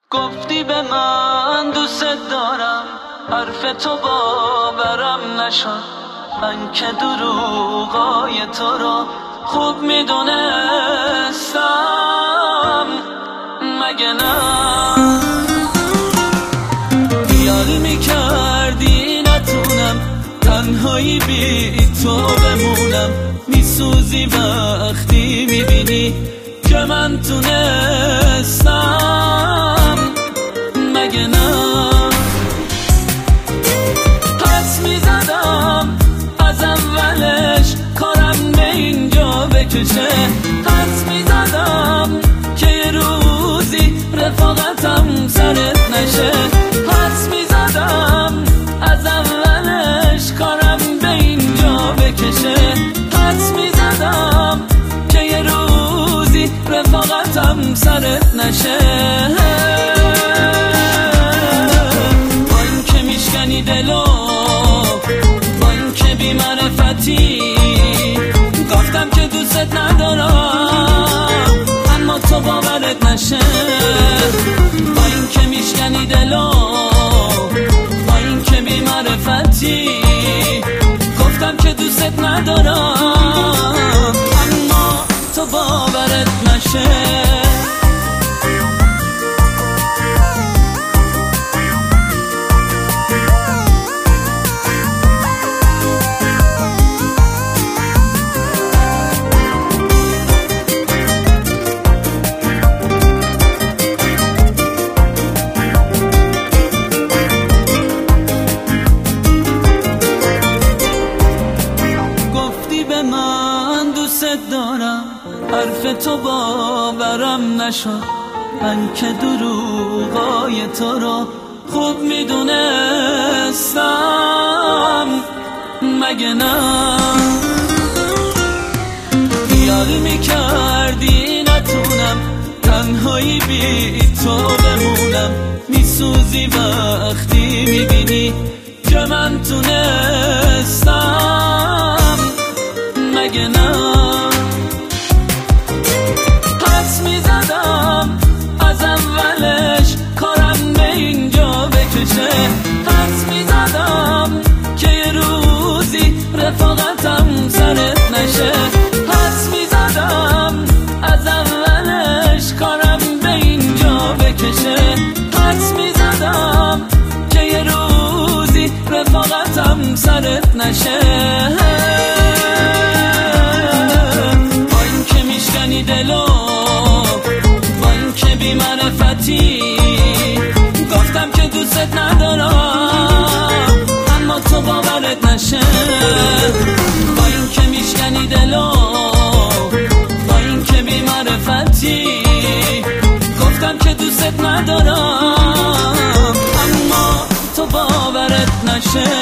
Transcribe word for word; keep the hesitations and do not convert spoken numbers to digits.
گفتی به من دوست دارم، حرف تو باورم نشد. من که دروغای تو رو خوب میدونستم، مگه نه؟ خیال میکردی نتونم تنهایی بی تو بمونم. میسوزی وقتی میبینی که من تونستم، مگه نه؟ حس میزدم از اولش کارم به اینجا بکشه. حس میزدم که یه روزی رفاقتم سرت نشه. حس میزدم از اولش کارم به اینجا بکشه. حس میزدم که یه روزی رفاقتم سرت نشه. با این که میشکنی دلو، با این که بی معرفتی، گفتم که دوستت ندارم اما تو باورت نشه. با این که میشکنی دلو، با این که بی معرفتی، گفتم که دوستت ندارم اما تو باورت نشه. من دوست دارم، حرف تو باورم نشد. من که دروغای تو رو خوب میدونستم، مگه نه؟ خیال میکردی نتونم تنهایی بی تو بمونم. میسوزی وقتی میبینی که من تونستم، مگه نه؟ حس میزدم از اولش کارم به اینجا بکشه. حس میزدم که یه روزی رفاقتم سرت نشه. حس میزدم از اولش کارم به اینجا بکشه. حس میزدم که یه روزی رفاقتم سرت نشه. دلو، با این که بی معرفتی، گفتم که دوستت ندارم اما تو باورت نشه. با این که میشکنی دلو، با این که بی معرفتی، گفتم که دوستت ندارم اما تو باورت نشه.